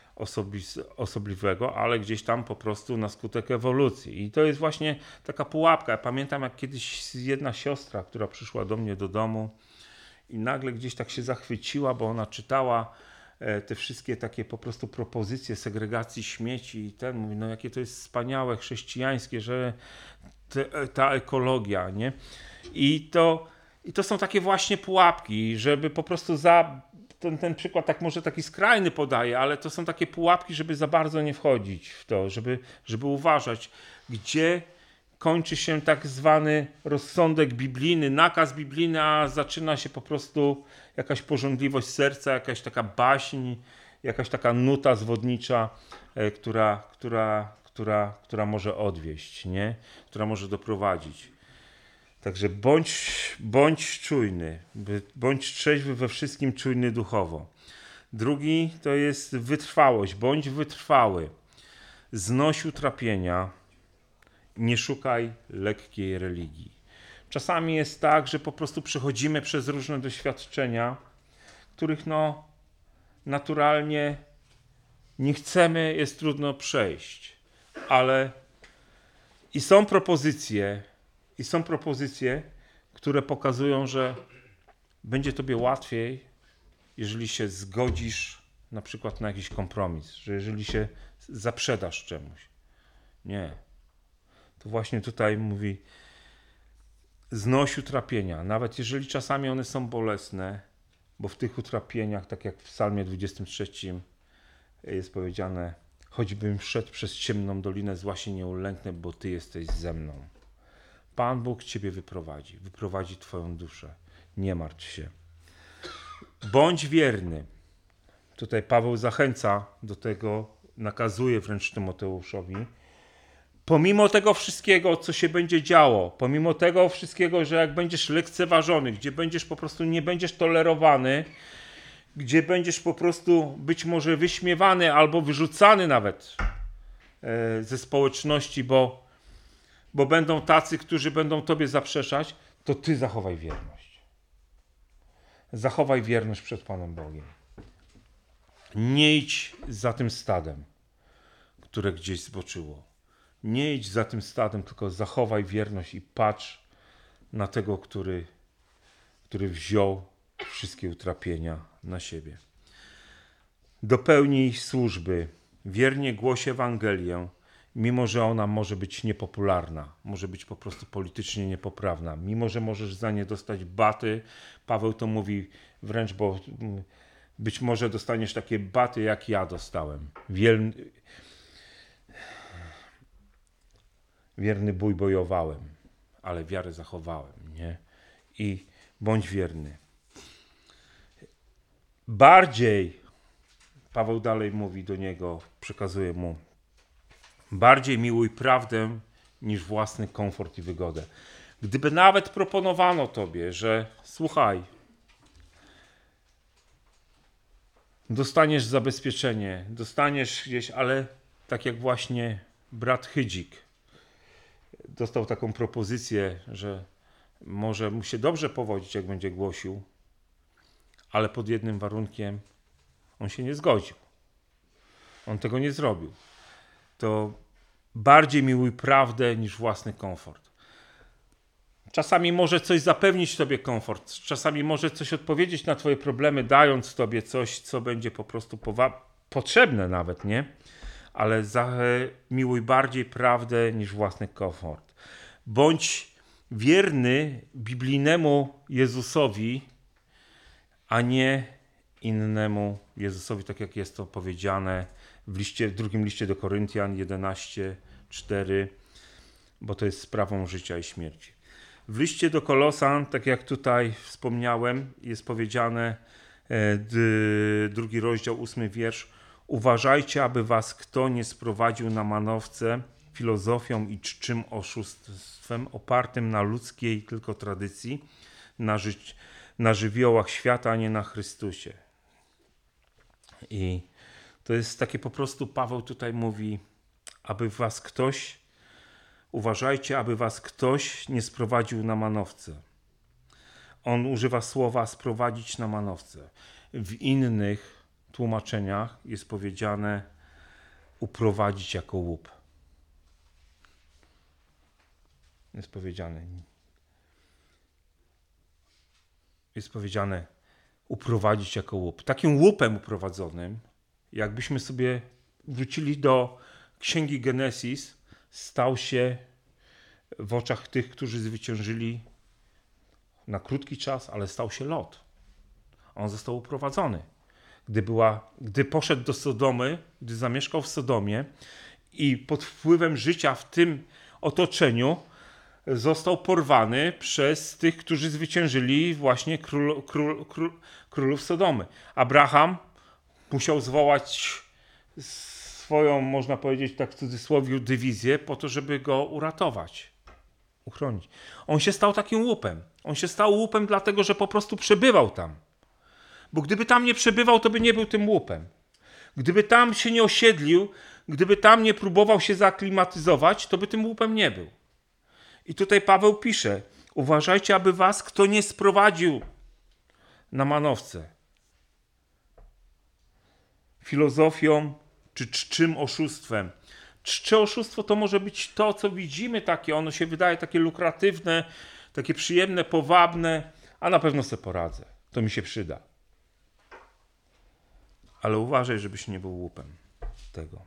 osobliwego, ale gdzieś tam po prostu na skutek ewolucji. I to jest właśnie taka pułapka. Ja pamiętam, jak kiedyś jedna siostra, która przyszła do mnie do domu i nagle gdzieś tak się zachwyciła, bo ona czytała te wszystkie takie po prostu propozycje segregacji śmieci i ten mówi, no jakie to jest wspaniałe, chrześcijańskie, że te, ta ekologia, nie? I to, i to są takie właśnie pułapki, żeby po prostu za Ten, ten przykład tak może taki skrajny podaje, ale to są takie pułapki, żeby za bardzo nie wchodzić w to, żeby, żeby uważać, gdzie kończy się tak zwany rozsądek biblijny, nakaz biblijny, a zaczyna się po prostu jakaś pożądliwość serca, jakaś taka baśń, jakaś taka nuta zwodnicza, e, która, która, która, która może odwieść, nie? Która może doprowadzić. Także bądź, bądź czujny, bądź trzeźwy we wszystkim, czujny duchowo. Drugi to jest wytrwałość, bądź wytrwały. Znoś utrapienia, nie szukaj lekkiej religii. Czasami jest tak, że po prostu przechodzimy przez różne doświadczenia, których no naturalnie nie chcemy, jest trudno przejść, ale i są propozycje, I są propozycje, które pokazują, że będzie tobie łatwiej, jeżeli się zgodzisz na przykład na jakiś kompromis, że jeżeli się zaprzedasz czemuś. Nie. To właśnie tutaj mówi znoś utrapienia, nawet jeżeli czasami one są bolesne, bo w tych utrapieniach, tak jak w psalmie dwudziestym trzecim jest powiedziane, choćbym szedł przez ciemną dolinę, zła się nie ulęknę, bo Ty jesteś ze mną. Pan Bóg Ciebie wyprowadzi, wyprowadzi Twoją duszę. Nie martw się. Bądź wierny. Tutaj Paweł zachęca do tego, nakazuje wręcz Tymoteuszowi. Pomimo tego wszystkiego, co się będzie działo, pomimo tego wszystkiego, że jak będziesz lekceważony, gdzie będziesz po prostu nie będziesz tolerowany, gdzie będziesz po prostu być może wyśmiewany albo wyrzucany nawet ze społeczności, bo bo będą tacy, którzy będą tobie zaprzeczać, to ty zachowaj wierność. Zachowaj wierność przed Panem Bogiem. Nie idź za tym stadem, które gdzieś zboczyło. Nie idź za tym stadem, tylko zachowaj wierność i patrz na tego, który, który wziął wszystkie utrapienia na siebie. dopełnij służby, wiernie głoś Ewangelię, mimo że ona może być niepopularna, może być po prostu politycznie niepoprawna, mimo że możesz za nie dostać baty. Paweł to mówi wręcz, bo być może dostaniesz takie baty, jak ja dostałem. Wierny, wierny bój bojowałem, ale wiarę zachowałem, nie? I bądź wierny. Bardziej, Paweł dalej mówi do niego, przekazuje mu, bardziej miłuj prawdę niż własny komfort i wygodę. Gdyby nawet proponowano tobie, że słuchaj, dostaniesz zabezpieczenie, dostaniesz gdzieś, ale tak jak właśnie brat Chydzik dostał taką propozycję, że może mu się dobrze powodzić, jak będzie głosił, ale pod jednym warunkiem on się nie zgodził. On tego nie zrobił. To bardziej miłuj prawdę niż własny komfort. Czasami może coś zapewnić tobie komfort, czasami może coś odpowiedzieć na twoje problemy, dając tobie coś, co będzie po prostu powa- potrzebne nawet, nie? Ale za, miłuj bardziej prawdę niż własny komfort. Bądź wierny biblijnemu Jezusowi, a nie innemu Jezusowi, tak jak jest to powiedziane w, liście, w drugim liście do Koryntian jedenaście cztery, bo to jest sprawą życia i śmierci. W liście do Kolosan, tak jak tutaj wspomniałem, jest powiedziane, drugi rozdział, ósmy wiersz, uważajcie, aby was kto nie sprowadził na manowce filozofią i czczym oszustwem opartym na ludzkiej tylko tradycji, na, ży- na żywiołach świata, a nie na Chrystusie. I to jest takie po prostu, Paweł tutaj mówi, aby was ktoś, uważajcie, aby was ktoś nie sprowadził na manowce. On używa słowa sprowadzić na manowce. W innych tłumaczeniach jest powiedziane uprowadzić jako łup. Jest powiedziane. Jest powiedziane uprowadzić jako łup. Takim łupem uprowadzonym, jakbyśmy sobie wrócili do Księgi Genesis, stał się w oczach tych, którzy zwyciężyli na krótki czas, ale stał się Lot. On został uprowadzony. Gdy, była, gdy poszedł do Sodomy, gdy zamieszkał w Sodomie i pod wpływem życia w tym otoczeniu został porwany przez tych, którzy zwyciężyli właśnie król, król, król, królów Sodomy. Abraham musiał zwołać swoją, można powiedzieć tak w cudzysłowie, dywizję po to, żeby go uratować, uchronić. On się stał takim łupem. On się stał łupem dlatego, że po prostu przebywał tam. Bo gdyby tam nie przebywał, to by nie był tym łupem. Gdyby tam się nie osiedlił, gdyby tam nie próbował się zaaklimatyzować, to by tym łupem nie był. I tutaj Paweł pisze, uważajcie, aby was kto nie sprowadził na manowce filozofią czy czczym oszustwem. Czcze oszustwo to może być to, co widzimy takie, ono się wydaje takie lukratywne, takie przyjemne, powabne, a na pewno sobie poradzę. To mi się przyda. Ale uważaj, żebyś nie był łupem tego.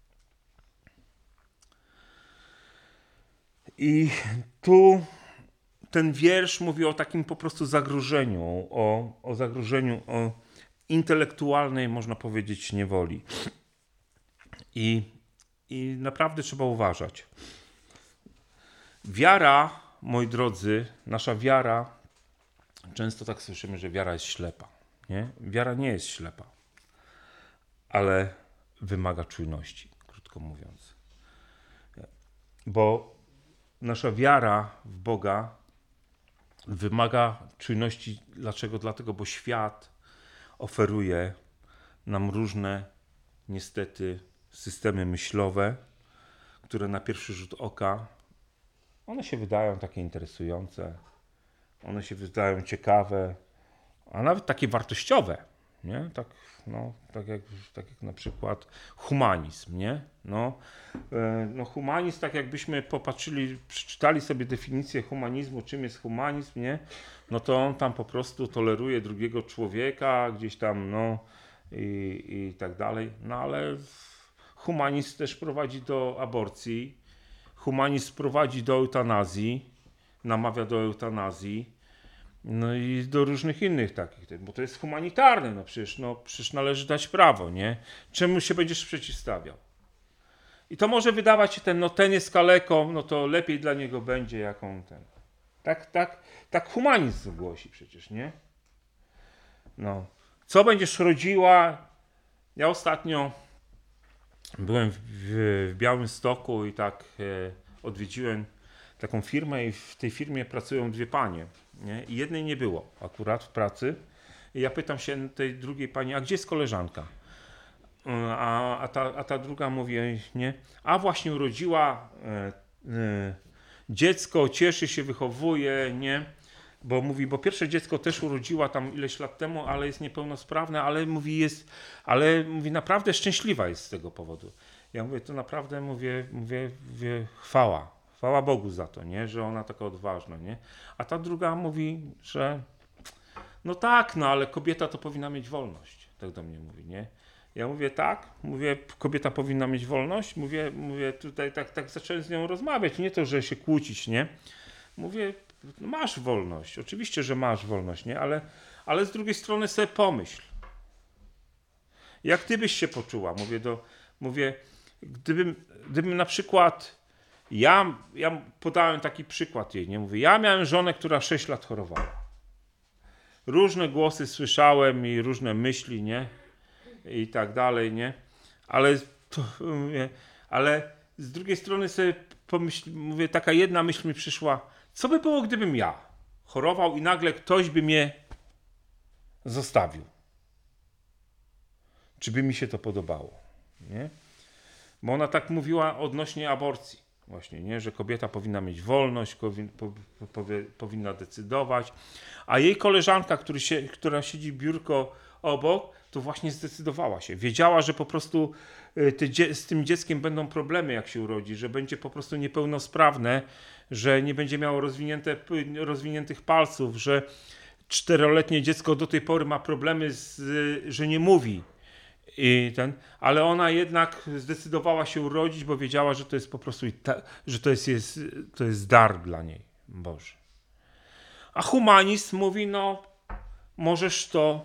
I tu ten wiersz mówi o takim po prostu zagrożeniu, o, o zagrożeniu, o intelektualnej, można powiedzieć, niewoli. I, i naprawdę trzeba uważać. Wiara, moi drodzy, nasza wiara, często tak słyszymy, że wiara jest ślepa. Nie? Wiara nie jest ślepa, ale wymaga czujności, krótko mówiąc. Bo nasza wiara w Boga wymaga czujności. Dlaczego? Dlatego, bo świat oferuje nam różne, niestety, systemy myślowe, które na pierwszy rzut oka, one się wydają takie interesujące, one się wydają ciekawe, a nawet takie wartościowe, nie? Tak, no, tak, jak, tak jak na przykład humanizm, nie? No, no humanizm, tak jakbyśmy popatrzyli, przeczytali sobie definicję humanizmu, czym jest humanizm, nie? No to on tam po prostu toleruje drugiego człowieka, gdzieś tam, no, i, i tak dalej. No ale humanizm też prowadzi do aborcji, humanizm prowadzi do eutanazji, namawia do eutanazji, no i do różnych innych takich, bo to jest humanitarne, no przecież, no przecież należy dać prawo, nie? Czemu się będziesz przeciwstawiał? I to może wydawać się ten, no ten jest kaleką, no to lepiej dla niego będzie, jak on ten. Tak, tak, tak humanizm głosi przecież, nie? No. Co będziesz rodziła? Ja ostatnio byłem w, w, w Białymstoku i tak e, odwiedziłem taką firmę i w tej firmie pracują dwie panie, nie? I jednej nie było akurat w pracy. I ja pytam się tej drugiej pani, a gdzie jest koleżanka? A, a, ta, a ta druga mówi, nie? A właśnie urodziła e, e, dziecko, cieszy się, wychowuje, nie? Bo mówi, bo pierwsze dziecko też urodziła tam ileś lat temu, ale jest niepełnosprawne, ale mówi, jest, ale mówi, naprawdę szczęśliwa jest z tego powodu. Ja mówię, to naprawdę mówię, mówię, mówię chwała, chwała Bogu za to, nie? Że ona taka odważna, nie? A ta druga mówi, że no tak, no ale kobieta to powinna mieć wolność, tak do mnie mówi, nie? Ja mówię, tak, mówię, kobieta powinna mieć wolność, mówię, mówię tutaj tak, tak zacząłem z nią rozmawiać, nie to, że się kłócić, nie? Mówię, no masz wolność, oczywiście, że masz wolność, nie? Ale, ale z drugiej strony sobie pomyśl. Jak ty byś się poczuła? Mówię, do, mówię gdybym, gdybym na przykład, ja, ja podałem taki przykład jej, nie? Mówię, ja miałem żonę, która sześć lat chorowała. Różne głosy słyszałem i różne myśli, nie? I tak dalej, nie? Ale, to, mówię, ale z drugiej strony sobie pomyśl, mówię, taka jedna myśl mi przyszła, co by było, gdybym ja chorował i nagle ktoś by mnie zostawił? Czy by mi się to podobało? Nie? Bo ona tak mówiła odnośnie aborcji właśnie, nie? Że kobieta powinna mieć wolność, powin, po, po, powinna decydować, a jej koleżanka, który się, która siedzi biurko obok, to właśnie zdecydowała się. Wiedziała, że po prostu ty, z tym dzieckiem będą problemy, jak się urodzi, że będzie po prostu niepełnosprawne, że nie będzie miało rozwinięte, rozwiniętych palców, że czteroletnie dziecko do tej pory ma problemy, z, że nie mówi. I ten, ale ona jednak zdecydowała się urodzić, bo wiedziała, że to jest po prostu, że to jest, jest, to jest dar dla niej, Boże. A humanizm mówi, no możesz to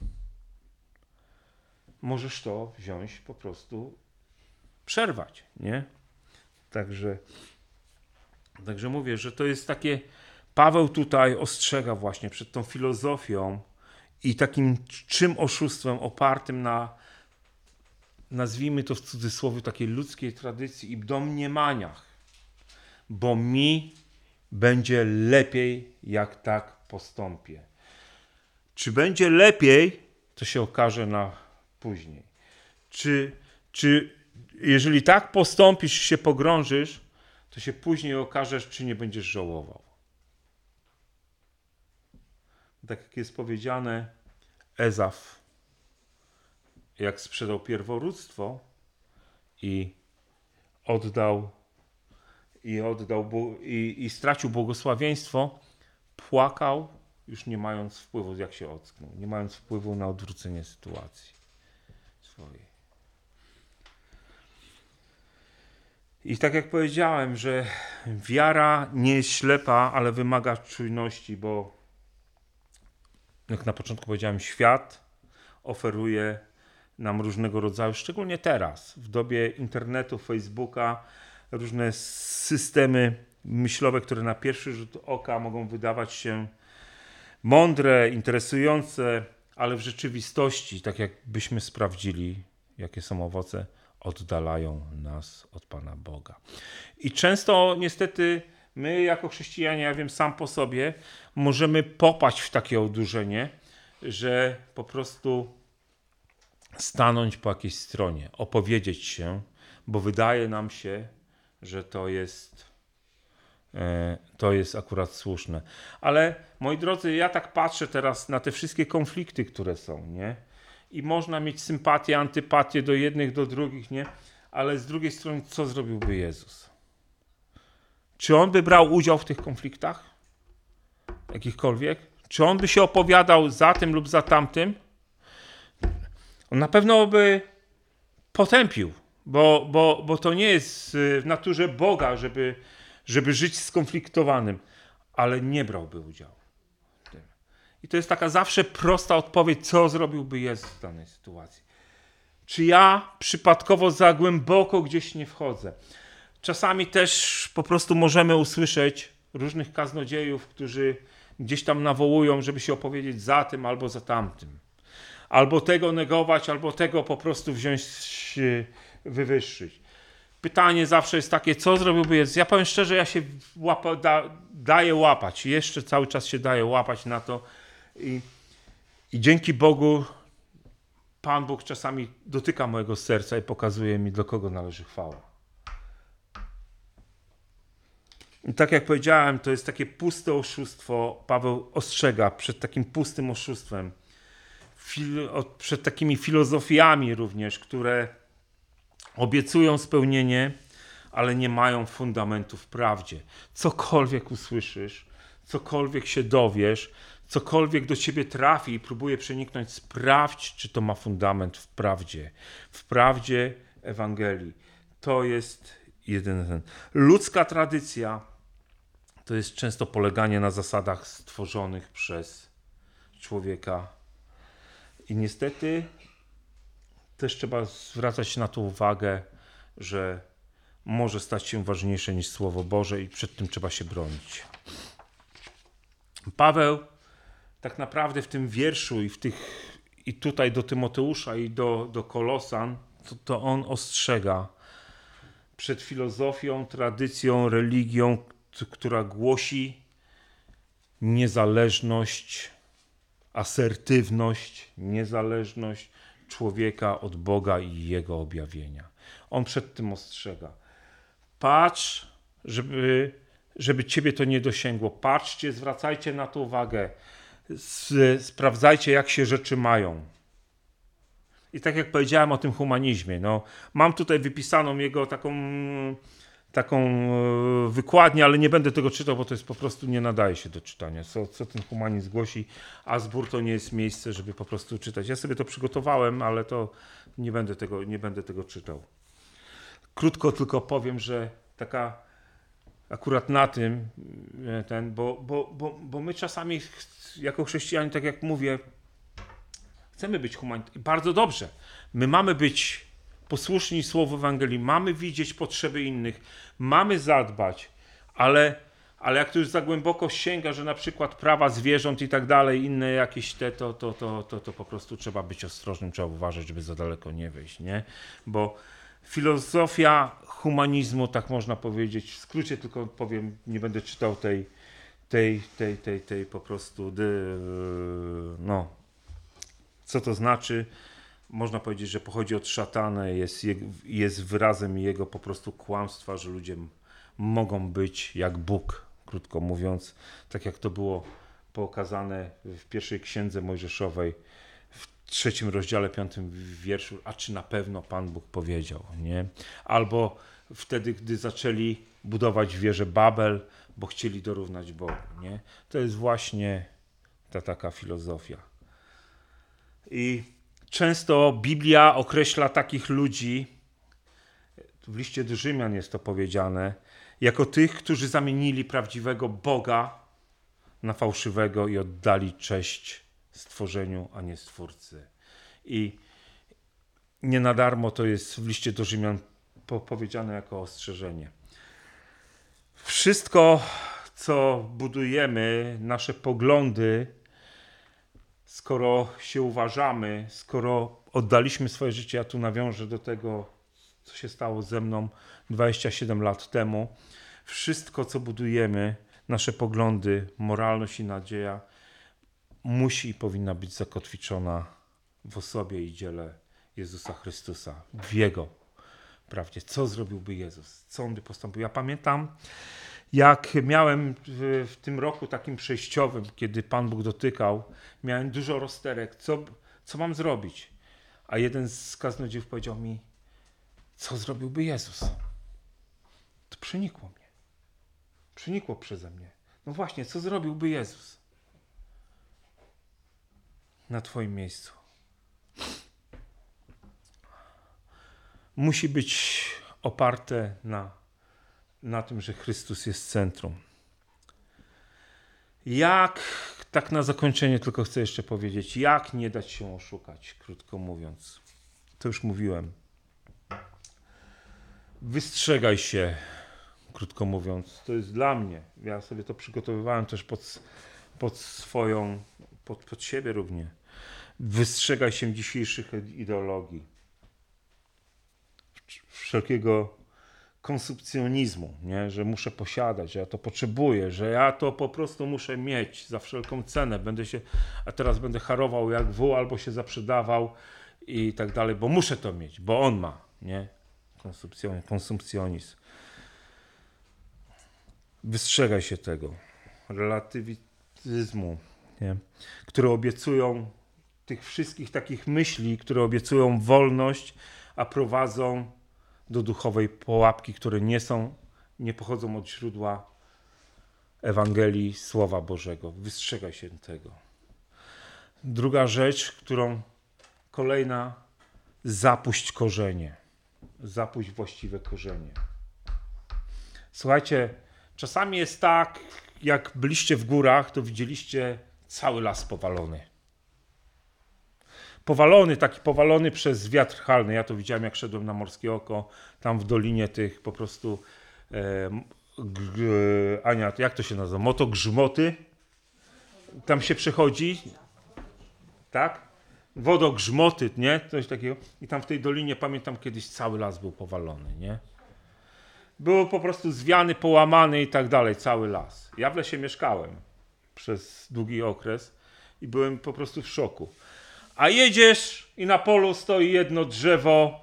możesz to wziąć, po prostu przerwać, nie? Także, także mówię, że to jest takie, Paweł tutaj ostrzega właśnie przed tą filozofią i takim czym oszustwem opartym na, nazwijmy to w cudzysłowie, takiej ludzkiej tradycji i domniemaniach, bo mi będzie lepiej, jak tak postąpię. Czy będzie lepiej, to się okaże na później. Czy, czy jeżeli tak postąpisz, się pogrążysz, to się później okażesz, czy nie będziesz żałował. Tak jak jest powiedziane, Ezaf, jak sprzedał pierworództwo i oddał i oddał i, i stracił błogosławieństwo, płakał, już nie mając wpływu, jak się ocknął, nie mając wpływu na odwrócenie sytuacji swojej. I tak jak powiedziałem, że wiara nie jest ślepa, ale wymaga czujności, bo jak na początku powiedziałem, świat oferuje nam różnego rodzaju, szczególnie teraz, w dobie internetu, Facebooka, różne systemy myślowe, które na pierwszy rzut oka mogą wydawać się mądre, interesujące, ale w rzeczywistości, tak jakbyśmy sprawdzili, jakie są owoce, oddalają nas od Pana Boga. I często niestety my jako chrześcijanie, ja wiem sam po sobie, możemy popaść w takie odurzenie, że po prostu stanąć po jakiejś stronie, opowiedzieć się, bo wydaje nam się, że to jest to jest akurat słuszne. Ale moi drodzy, ja tak patrzę teraz na te wszystkie konflikty, które są, nie? I można mieć sympatię, antypatię do jednych, do drugich, nie? Ale z drugiej strony, co zrobiłby Jezus? Czy on by brał udział w tych konfliktach? Jakichkolwiek? Czy on by się opowiadał za tym lub za tamtym? On na pewno by potępił, bo, bo, bo to nie jest w naturze Boga, żeby, żeby żyć skonfliktowanym, ale nie brałby udziału w tym. I to jest taka zawsze prosta odpowiedź, co zrobiłby Jezus w danej sytuacji. Czy ja przypadkowo za głęboko gdzieś nie wchodzę? Czasami też po prostu możemy usłyszeć różnych kaznodziejów, którzy gdzieś tam nawołują, żeby się opowiedzieć za tym albo za tamtym. Albo tego negować, albo tego po prostu wziąć, wywyższyć. Pytanie zawsze jest takie, co zrobiłby Jezus? Ja powiem szczerze, ja się łapa, da, daję łapać. Jeszcze cały czas się daję łapać na to. I, I dzięki Bogu Pan Bóg czasami dotyka mojego serca i pokazuje mi, do kogo należy chwała. I tak jak powiedziałem, to jest takie puste oszustwo. Paweł ostrzega przed takim pustym oszustwem. Fil, przed takimi filozofiami również, które obiecują spełnienie, ale nie mają fundamentu w prawdzie. Cokolwiek usłyszysz, cokolwiek się dowiesz, cokolwiek do ciebie trafi i próbuje przeniknąć, sprawdź, czy to ma fundament w prawdzie. W prawdzie Ewangelii. To jest jedyny ten. Ludzka tradycja to jest często poleganie na zasadach stworzonych przez człowieka. I niestety też trzeba zwracać na to uwagę, że może stać się ważniejsze niż Słowo Boże i przed tym trzeba się bronić. Paweł tak naprawdę w tym wierszu i, w tych, i tutaj do Tymoteusza i do, do Kolosan, to, to on ostrzega przed filozofią, tradycją, religią, która głosi niezależność, asertywność, niezależność człowieka od Boga i Jego objawienia. On przed tym ostrzega. Patrz, żeby, żeby ciebie to nie dosięgło. Patrzcie, zwracajcie na to uwagę. Sprawdzajcie, jak się rzeczy mają. I tak jak powiedziałem o tym humanizmie, no, mam tutaj wypisaną jego taką, taką wykładnię, ale nie będę tego czytał, bo to jest po prostu nie nadaje się do czytania. Co, co ten humanizm głosi, a zbór to nie jest miejsce, żeby po prostu czytać. Ja sobie to przygotowałem, ale to nie będę tego, nie będę tego czytał. Krótko tylko powiem, że taka akurat na tym, ten, bo, bo, bo, bo my czasami jako chrześcijanie, tak jak mówię, chcemy być humanitarni. Bardzo dobrze. My mamy być posłuszni Słowu Ewangelii, mamy widzieć potrzeby innych, mamy zadbać, ale, ale jak to już za głęboko sięga, że na przykład prawa zwierząt i tak dalej, inne jakieś te, to, to, to, to, to po prostu trzeba być ostrożnym, trzeba uważać, żeby za daleko nie wyjść, nie? Bo filozofia humanizmu, tak można powiedzieć, w skrócie tylko powiem, nie będę czytał tej, tej, tej, tej, tej po prostu, no, co to znaczy? Można powiedzieć, że pochodzi od szatana, jest, jest wyrazem jego po prostu kłamstwa, że ludzie mogą być jak Bóg, krótko mówiąc, tak jak to było pokazane w pierwszej księdze Mojżeszowej, w trzecim rozdziale, piątym wierszu, a czy na pewno Pan Bóg powiedział, nie? Albo wtedy, gdy zaczęli budować wieżę Babel, bo chcieli dorównać Bogu, nie? To jest właśnie ta taka filozofia. I często Biblia określa takich ludzi, w liście do Rzymian jest to powiedziane, jako tych, którzy zamienili prawdziwego Boga na fałszywego i oddali cześć stworzeniu, a nie Stwórcy. I nie na darmo to jest w liście do Rzymian powiedziane jako ostrzeżenie. Wszystko, co budujemy, nasze poglądy, skoro się uważamy, skoro oddaliśmy swoje życie, ja tu nawiążę do tego, co się stało ze mną dwadzieścia siedem lat temu, wszystko, co budujemy, nasze poglądy, moralność i nadzieja, musi i powinna być zakotwiczona w osobie i dziele Jezusa Chrystusa, w Jego prawdzie. Co zrobiłby Jezus? Co On by postąpił? Ja pamiętam, jak miałem w, w tym roku takim przejściowym, kiedy Pan Bóg dotykał, miałem dużo rozterek, co, co mam zrobić? A jeden z kaznodziejów powiedział mi, co zrobiłby Jezus? To przenikło mnie. Przenikło przeze mnie. No właśnie, co zrobiłby Jezus na twoim miejscu? musi być oparte na, na tym, że Chrystus jest centrum. Jak, tak na zakończenie tylko chcę jeszcze powiedzieć, jak nie dać się oszukać, krótko mówiąc. To już mówiłem. Wystrzegaj się, krótko mówiąc. To jest dla mnie. Ja sobie to przygotowywałem też pod, pod swoją, pod, pod siebie również. Wystrzegaj się dzisiejszych ideologii. Wszelkiego konsumpcjonizmu, nie? Że muszę posiadać, że ja to potrzebuję, że ja to po prostu muszę mieć za wszelką cenę. Będę się, a teraz będę harował jak wół albo się zaprzedawał i tak dalej, bo muszę to mieć, bo on ma, nie? Konsumpcjonizm. konsumpcjonizm. Wystrzegaj się tego relatywizyzmu, nie? Które obiecują tych wszystkich takich myśli, które obiecują wolność, a prowadzą do duchowej pułapki, które nie są, nie pochodzą od źródła Ewangelii Słowa Bożego. Wystrzegaj się tego. Druga rzecz, którą kolejna, zapuść korzenie. Zapuść właściwe korzenie. Słuchajcie, czasami jest tak, jak byliście w górach, to widzieliście cały las powalony. Powalony, taki powalony przez wiatr halny. Ja to widziałem, jak szedłem na Morskie Oko, tam w dolinie tych po prostu e, g, Ania, jak to się nazywa? Motogrzmoty. Tam się przechodzi, tak? Wodogrzmoty, nie? Coś takiego. I tam w tej dolinie, pamiętam, kiedyś cały las był powalony, nie? Był po prostu zwiany, połamany i tak dalej, cały las. Ja w lesie mieszkałem przez długi okres i byłem po prostu w szoku. A jedziesz i na polu stoi jedno drzewo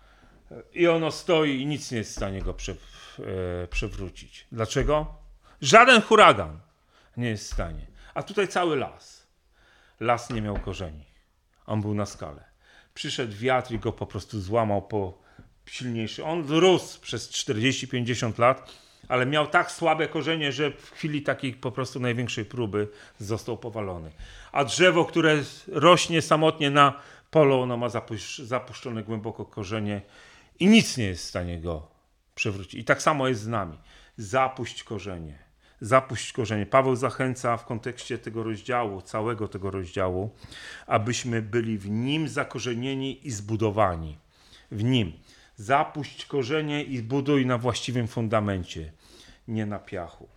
i ono stoi i nic nie jest w stanie go prze, e, przewrócić. Dlaczego? Żaden huragan nie jest w stanie. A tutaj cały las. Las nie miał korzeni. On był na skale. Przyszedł wiatr i go po prostu złamał po silniejszy. On rósł przez czterdzieści pięćdziesiąt lat, ale miał tak słabe korzenie, że w chwili takiej po prostu największej próby został powalony. A drzewo, które rośnie samotnie na polu, ono ma zapusz- zapuszczone głęboko korzenie i nic nie jest w stanie go przewrócić. I tak samo jest z nami. Zapuść korzenie. Zapuść korzenie. Paweł zachęca w kontekście tego rozdziału, całego tego rozdziału, abyśmy byli w nim zakorzenieni i zbudowani. W nim. Zapuść korzenie i buduj na właściwym fundamencie, nie na piachu.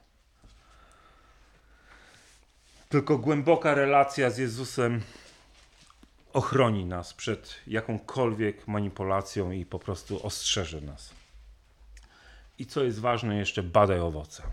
Tylko głęboka relacja z Jezusem ochroni nas przed jakąkolwiek manipulacją i po prostu ostrzeże nas. I co jest ważne jeszcze, badaj owoce.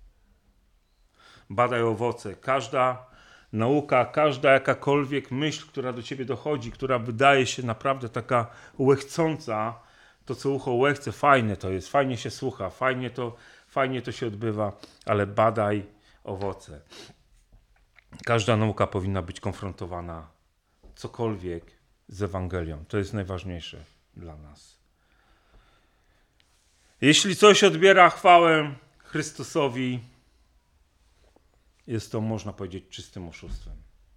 Badaj owoce. Każda nauka, każda jakakolwiek myśl, która do ciebie dochodzi, która wydaje się naprawdę taka łechcąca, to co ucho łechce, fajne to jest, fajnie się słucha, fajnie to, fajnie to się odbywa, ale badaj owoce. Każda nauka powinna być konfrontowana cokolwiek z Ewangelią. To jest najważniejsze dla nas. Jeśli coś odbiera chwałę Chrystusowi, jest to, można powiedzieć, czystym oszustwem.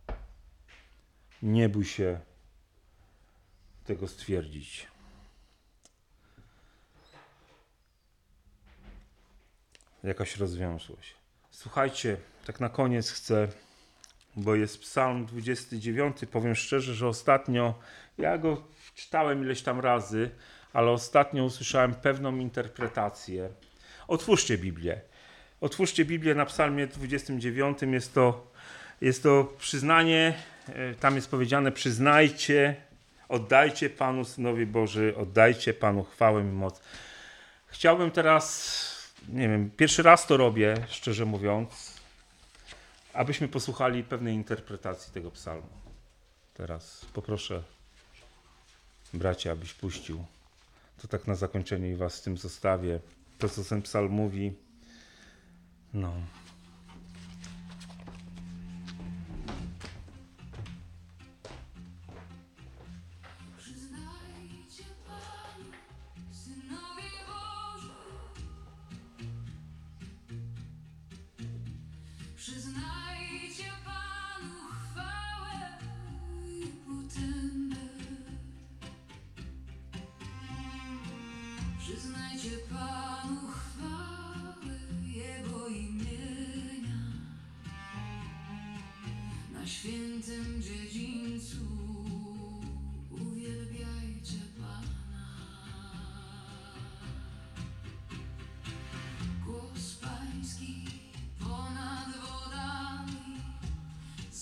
Nie bój się tego stwierdzić. Jakaś rozwiązłość. Słuchajcie, tak na koniec chcę, bo jest Psalm dwudziesty dziewiąty. Powiem szczerze, że ostatnio, ja go czytałem ileś tam razy, ale ostatnio usłyszałem pewną interpretację. Otwórzcie Biblię. Otwórzcie Biblię na Psalmie dwudziestym dziewiątym. Jest to, jest to przyznanie, tam jest powiedziane: przyznajcie, oddajcie Panu, Synowi Boży, oddajcie Panu chwałę i moc. Chciałbym teraz, nie wiem, pierwszy raz to robię, szczerze mówiąc, abyśmy posłuchali pewnej interpretacji tego psalmu. Teraz poproszę bracia, abyś puścił. To tak na zakończenie i was z tym zostawię. To, co ten psalm mówi. No. Przyznajcie Panu chwałę i potęgę.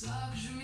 zabrzmi